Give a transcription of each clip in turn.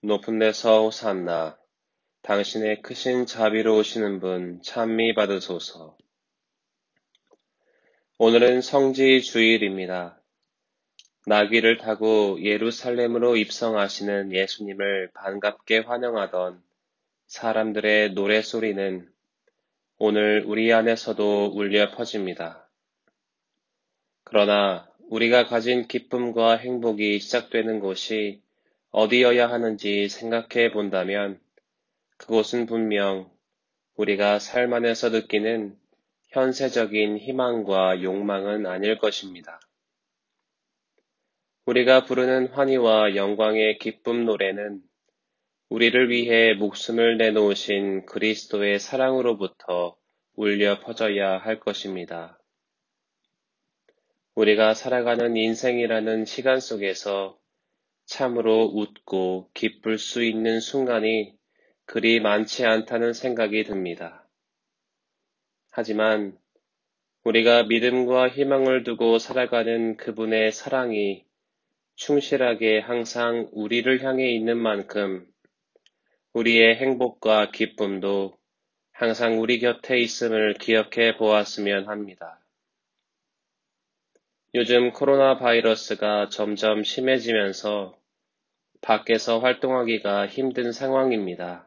높은 데서 호산나. 당신의 크신 자비로 오시는 분 찬미 받으소서. 오늘은 성지 주일입니다. 나귀를 타고 예루살렘으로 입성하시는 예수님을 반갑게 환영하던 사람들의 노래소리는 오늘 우리 안에서도 울려 퍼집니다. 그러나 우리가 가진 기쁨과 행복이 시작되는 곳이 어디여야 하는지 생각해 본다면 그곳은 분명 우리가 삶 안에서 느끼는 현세적인 희망과 욕망은 아닐 것입니다. 우리가 부르는 환희와 영광의 기쁨 노래는 우리를 위해 목숨을 내놓으신 그리스도의 사랑으로부터 울려 퍼져야 할 것입니다. 우리가 살아가는 인생이라는 시간 속에서 참으로 웃고 기쁠 수 있는 순간이 그리 많지 않다는 생각이 듭니다. 하지만 우리가 믿음과 희망을 두고 살아가는 그분의 사랑이 충실하게 항상 우리를 향해 있는 만큼 우리의 행복과 기쁨도 항상 우리 곁에 있음을 기억해 보았으면 합니다. 요즘 코로나 바이러스가 점점 심해지면서 밖에서 활동하기가 힘든 상황입니다.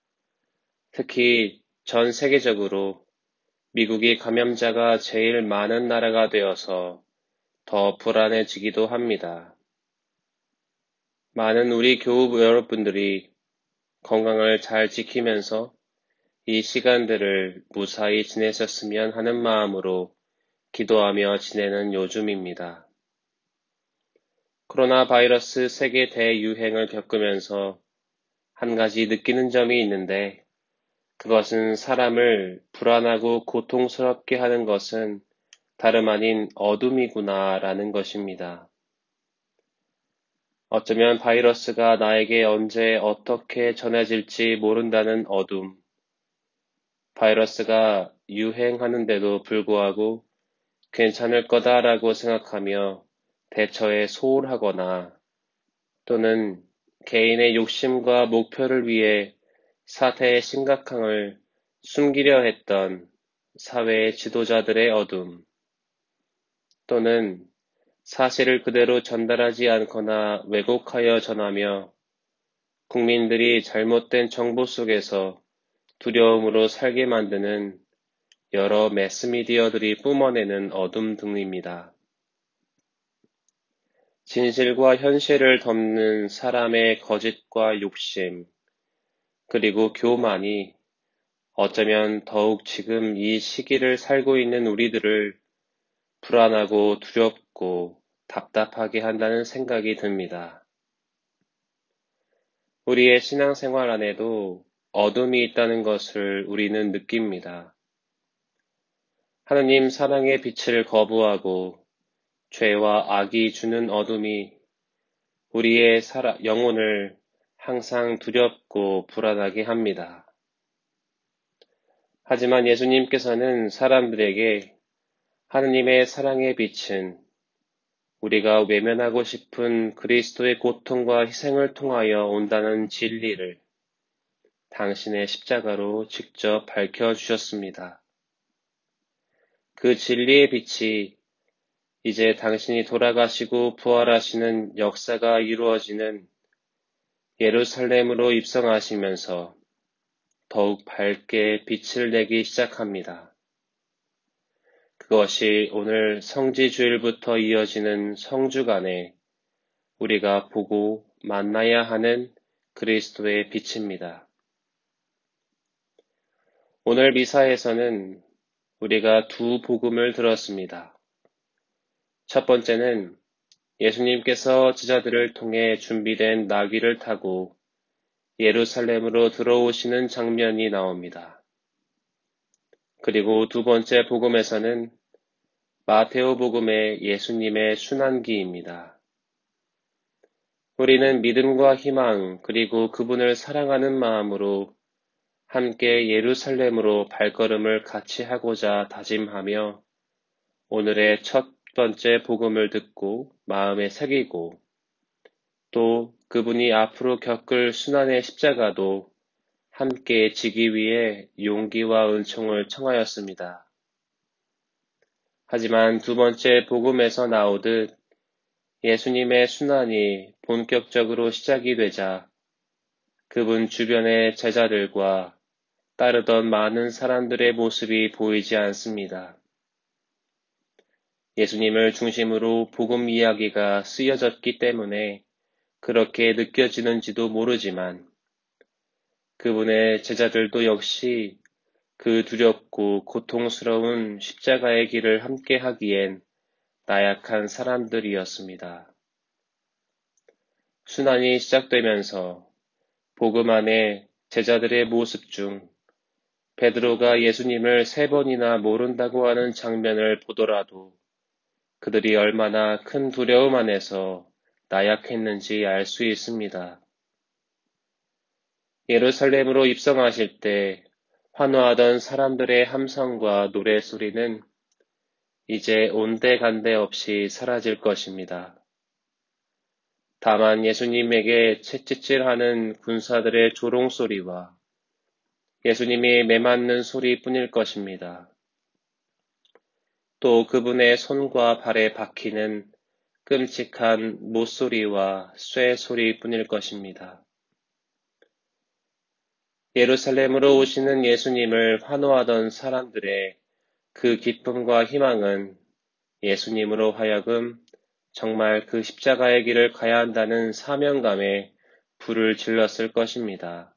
특히 전 세계적으로 미국이 감염자가 제일 많은 나라가 되어서 더 불안해지기도 합니다. 많은 우리 교우 여러분들이 건강을 잘 지키면서 이 시간들을 무사히 지내셨으면 하는 마음으로 기도하며 지내는 요즘입니다. 코로나 바이러스 세계 대유행을 겪으면서 한 가지 느끼는 점이 있는데 그것은 사람을 불안하고 고통스럽게 하는 것은 다름 아닌 어둠이구나라는 것입니다. 어쩌면 바이러스가 나에게 언제 어떻게 전해질지 모른다는 어둠, 바이러스가 유행하는데도 불구하고 괜찮을 거다라고 생각하며 대처에 소홀하거나 또는 개인의 욕심과 목표를 위해 사태의 심각함을 숨기려 했던 사회의 지도자들의 어둠, 또는 사실을 그대로 전달하지 않거나 왜곡하여 전하며 국민들이 잘못된 정보 속에서 두려움으로 살게 만드는 여러 매스미디어들이 뿜어내는 어둠 등입니다. 진실과 현실을 덮는 사람의 거짓과 욕심, 그리고 교만이 어쩌면 더욱 지금 이 시기를 살고 있는 우리들을 불안하고 두렵고 답답하게 한다는 생각이 듭니다. 우리의 신앙생활 안에도 어둠이 있다는 것을 우리는 느낍니다. 하느님 사랑의 빛을 거부하고 죄와 악이 주는 어둠이 우리의 영혼을 항상 두렵고 불안하게 합니다. 하지만 예수님께서는 사람들에게 하느님의 사랑의 빛은 우리가 외면하고 싶은 그리스도의 고통과 희생을 통하여 온다는 진리를 당신의 십자가로 직접 밝혀주셨습니다. 그 진리의 빛이 이제 당신이 돌아가시고 부활하시는 역사가 이루어지는 예루살렘으로 입성하시면서 더욱 밝게 빛을 내기 시작합니다. 그것이 오늘 성지주일부터 이어지는 성주간에 우리가 보고 만나야 하는 그리스도의 빛입니다. 오늘 미사에서는 우리가 두 복음을 들었습니다. 첫 번째는 예수님께서 제자들을 통해 준비된 나귀를 타고 예루살렘으로 들어오시는 장면이 나옵니다. 그리고 두 번째 복음에서는 마테오 복음의 예수님의 순환기입니다. 우리는 믿음과 희망 그리고 그분을 사랑하는 마음으로 함께 예루살렘으로 발걸음을 같이 하고자 다짐하며 오늘의 첫 번째 복음을 듣고 마음에 새기고 또 그분이 앞으로 겪을 순환의 십자가도 함께 지기 위해 용기와 은총을 청하였습니다. 하지만 두 번째 복음에서 나오듯 예수님의 순환이 본격적으로 시작이 되자 그분 주변의 제자들과 따르던 많은 사람들의 모습이 보이지 않습니다. 예수님을 중심으로 복음 이야기가 쓰여졌기 때문에 그렇게 느껴지는지도 모르지만 그분의 제자들도 역시 그 두렵고 고통스러운 십자가의 길을 함께 하기엔 나약한 사람들이었습니다. 순환이 시작되면서 복음 안에 제자들의 모습 중 베드로가 예수님을 3번이나 모른다고 하는 장면을 보더라도 그들이 얼마나 큰 두려움 안에서 나약했는지 알 수 있습니다. 예루살렘으로 입성하실 때 환호하던 사람들의 함성과 노래소리는 이제 온데간데 없이 사라질 것입니다. 다만 예수님에게 채찍질하는 군사들의 조롱소리와 예수님이 매맞는 소리뿐일 것입니다. 또 그분의 손과 발에 박히는 끔찍한 못소리와 쇠소리뿐일 것입니다. 예루살렘으로 오시는 예수님을 환호하던 사람들의 그 기쁨과 희망은 예수님으로 하여금 정말 그 십자가의 길을 가야 한다는 사명감에 불을 질렀을 것입니다.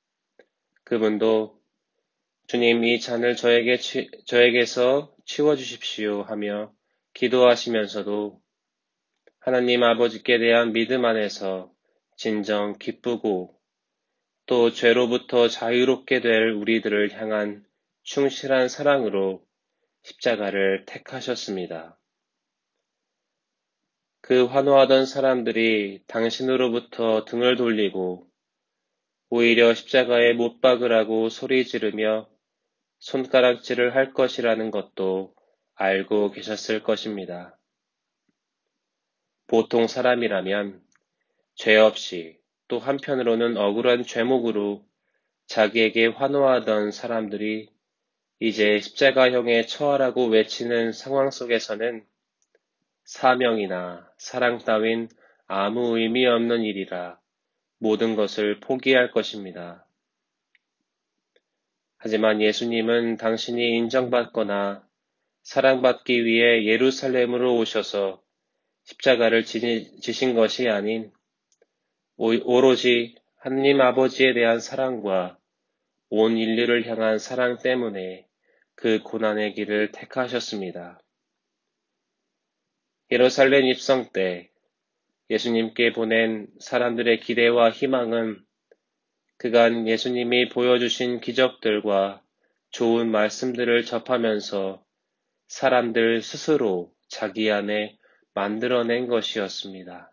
그분도 주님 이 잔을 저에게서 치워주십시오 하며 기도하시면서도 하나님 아버지께 대한 믿음 안에서 진정 기쁘고 또 죄로부터 자유롭게 될 우리들을 향한 충실한 사랑으로 십자가를 택하셨습니다. 그 환호하던 사람들이 당신으로부터 등을 돌리고 오히려 십자가에 못 박으라고 소리 지르며 손가락질을 할 것이라는 것도 알고 계셨을 것입니다. 보통 사람이라면 죄 없이 또 한편으로는 억울한 죄목으로 자기에게 환호하던 사람들이 이제 십자가형에 처하라고 외치는 상황 속에서는 사명이나 사랑 따윈 아무 의미 없는 일이라 모든 것을 포기할 것입니다. 하지만 예수님은 당신이 인정받거나 사랑받기 위해 예루살렘으로 오셔서 십자가를 지신 것이 아닌 오로지 하느님 아버지에 대한 사랑과 온 인류를 향한 사랑 때문에 그 고난의 길을 택하셨습니다. 예루살렘 입성 때 예수님께 보낸 사람들의 기대와 희망은 그간 예수님이 보여주신 기적들과 좋은 말씀들을 접하면서 사람들 스스로 자기 안에 만들어낸 것이었습니다.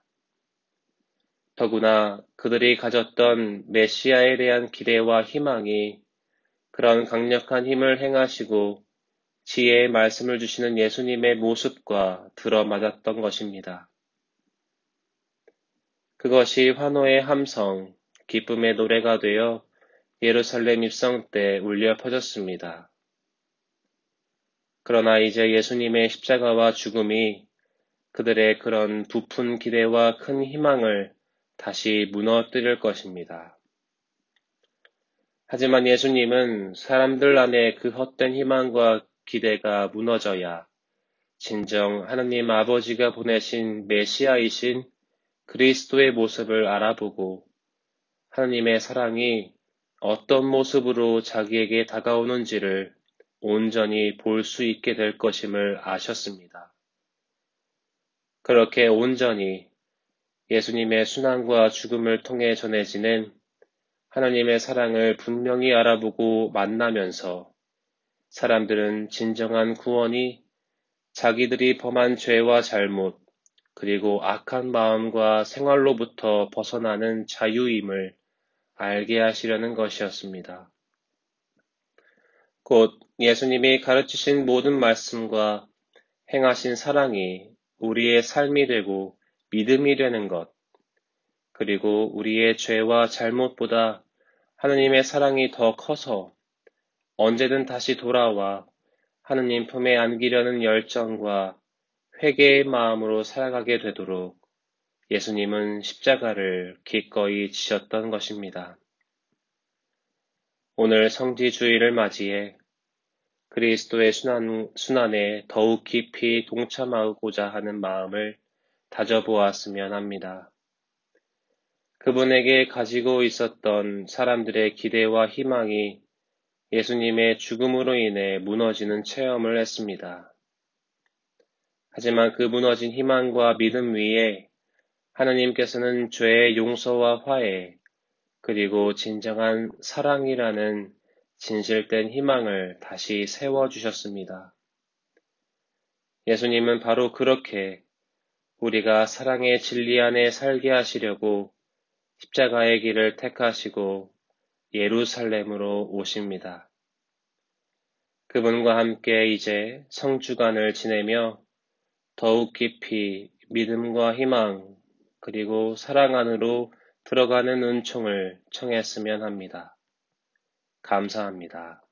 더구나 그들이 가졌던 메시아에 대한 기대와 희망이 그런 강력한 힘을 행하시고 지혜의 말씀을 주시는 예수님의 모습과 들어맞았던 것입니다. 그것이 환호의 함성, 기쁨의 노래가 되어 예루살렘 입성 때 울려 퍼졌습니다. 그러나 이제 예수님의 십자가와 죽음이 그들의 그런 부푼 기대와 큰 희망을 다시 무너뜨릴 것입니다. 하지만 예수님은 사람들 안에 그 헛된 희망과 기대가 무너져야 진정 하느님 아버지가 보내신 메시아이신 그리스도의 모습을 알아보고 하느님의 사랑이 어떤 모습으로 자기에게 다가오는지를 온전히 볼 수 있게 될 것임을 아셨습니다. 그렇게 온전히 예수님의 순환과 죽음을 통해 전해지는 하나님의 사랑을 분명히 알아보고 만나면서 사람들은 진정한 구원이 자기들이 범한 죄와 잘못, 그리고 악한 마음과 생활로부터 벗어나는 자유임을 알게 하시려는 것이었습니다. 곧 예수님이 가르치신 모든 말씀과 행하신 사랑이 우리의 삶이 되고 믿음이 되는 것, 그리고 우리의 죄와 잘못보다 하느님의 사랑이 더 커서 언제든 다시 돌아와 하느님 품에 안기려는 열정과 회개의 마음으로 살아가게 되도록 예수님은 십자가를 기꺼이 지셨던 것입니다. 오늘 성지주의를 맞이해 그리스도의 순환에 더욱 깊이 동참하고자 하는 마음을 다져보았으면 합니다. 그분에게 가지고 있었던 사람들의 기대와 희망이 예수님의 죽음으로 인해 무너지는 체험을 했습니다. 하지만 그 무너진 희망과 믿음 위에 하나님께서는 죄의 용서와 화해, 그리고 진정한 사랑이라는 진실된 희망을 다시 세워주셨습니다. 예수님은 바로 그렇게 우리가 사랑의 진리 안에 살게 하시려고 십자가의 길을 택하시고 예루살렘으로 오십니다. 그분과 함께 이제 성주간을 지내며 더욱 깊이 믿음과 희망 그리고 사랑 안으로 들어가는 은총을 청했으면 합니다. 감사합니다.